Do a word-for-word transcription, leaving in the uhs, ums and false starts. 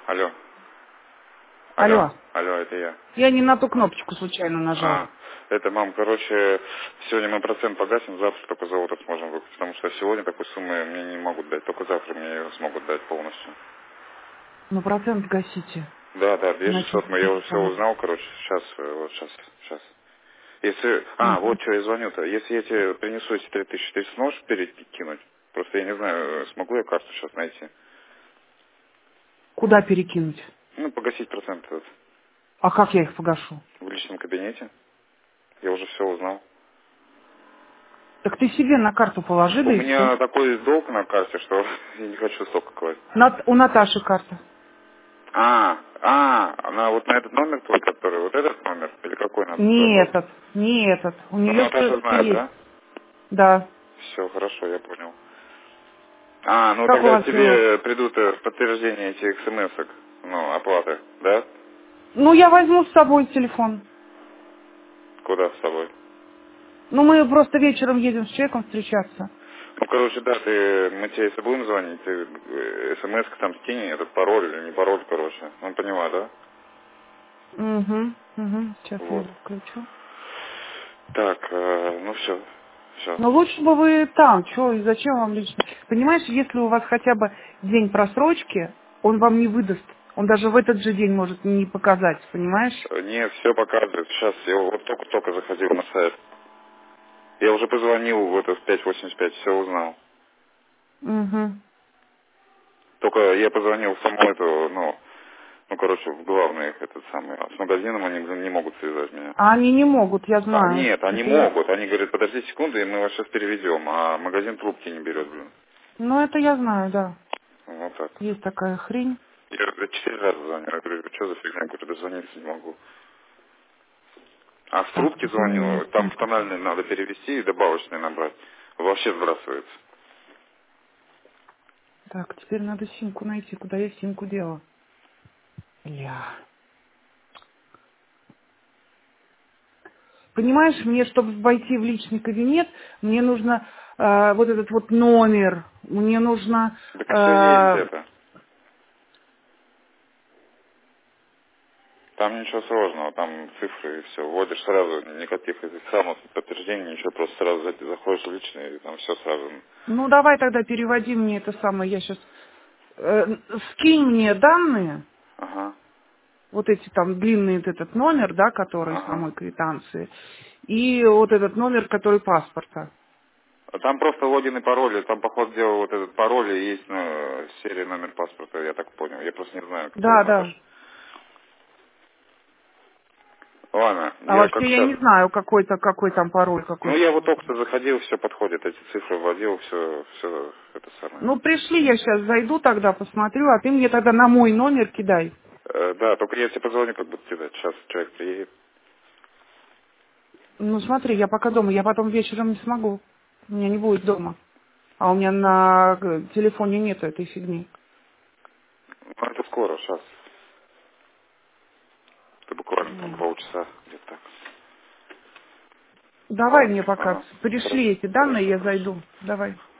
Алло. Алло. Алло. Алло, это я. Я не на ту кнопочку случайно нажала. А, это, мам, короче, сегодня мы процент погасим, завтра только золото сможем выкупить, потому что сегодня такой суммы мне не могут дать, только завтра мне ее смогут дать полностью. Ну, процент гасите. Да, да, двести Иначе шестьсот, мы я уже все там. узнал, короче, сейчас, вот сейчас, сейчас. Если, а, Мгм. вот что я звоню-то, если я тебе принесу эти три тысячи, ты сможешь перекинуть? Просто я не знаю, смогу я карту сейчас найти. Куда перекинуть? Ну, погасить процент этот А как я их погашу? в личном кабинете. Я уже все узнал. Так ты себе на карту положи, У да и все. меня такой долг на карте, что я не хочу столько класть. На- у Наташи карта. А, а, она вот на этот номер твой, который, вот этот номер, или какой надо туда Не брать? этот, не этот. У Ну, нее Наташа что-то знает, есть. да? Да. Все, хорошо, я понял. А, ну Как у тогда вас его? тебе придут э, подтверждения этих смс-ок, ну, оплаты, да? Ну, я возьму с собой телефон. Куда с собой? Ну, мы просто вечером едем с человеком встречаться. Ну, короче, да, ты, мы тебе если будем звонить, ты э, смс-ка там скинь, этот пароль или не пароль, короче. Ну, поняла, да? Угу, угу. Сейчас я Вот. его включу. Так, э, ну все, сейчас. Но лучше бы вы там, что и зачем вам лично? Понимаешь, если у вас хотя бы день просрочки, он вам не выдаст. Он даже в этот же день может не показать, понимаешь? Нет, все показывает. Сейчас я вот только-только заходил на сайт. Я уже позвонил в это в пять восемьдесят пять, все узнал. Угу. Только я позвонил в саму эту, ну, ну, короче, в главный их, этот самый. А с магазином они, блин, не могут связать меня. А они не могут, я А, знаю. нет, они Это я... могут. Они говорят, подожди секунду, и мы вас сейчас переведем. А магазин трубки не берет, блин. Ну, это я знаю, да. Вот так. Есть такая хрень. Я говорю, четыре раза звоню. Я говорю, что за фигня? Я говорю, дозвониться не могу. А в Так, трубке где у меня звоню, там в симка-то? тональный надо перевести и добавочный набрать. Вообще сбрасывается. Так, теперь надо симку найти. Куда я симку делала? Ля. Понимаешь, мне, чтобы войти в личный кабинет, мне нужно э, вот этот вот номер, мне нужно... Так все есть э, это. Там ничего сложного, там цифры и все. Вводишь сразу, никаких этих самых подтверждений, ничего, просто сразу за- заходишь в личный, и там все сразу. ну, давай тогда переводи мне это самое, я сейчас... скинь мне данные, Ага, вот эти там длинный вот этот номер, да, который ага. самой квитанции, и вот этот номер, который паспорта. А там просто логин и пароль, и там, походу, дела вот этот пароль и есть, ну, серия номер паспорта, я так понял. Я просто не знаю, который Да, да. Наташа. Ладно, А я как вообще я сейчас. не знаю, какой-то, какой там пароль, Ну, какой я вот там. только что заходил, все подходит, эти цифры вводил, все, все это самое. Ну, пришли, я сейчас зайду тогда, посмотрю, а ты мне тогда на мой номер кидай. Э, да, только я тебе позвоню, как будто тебе сейчас человек приедет. Ну, смотри, я пока дома, я потом вечером не смогу. У меня не будет дома. А у меня на э, телефоне нету этой фигни. Ну, это скоро, сейчас. Это буквально там Ну. полчаса, где-то так. Давай Ладно, мне пока, ага. пришли Хорошо, эти данные, хорошо, я хорошо. зайду. Давай.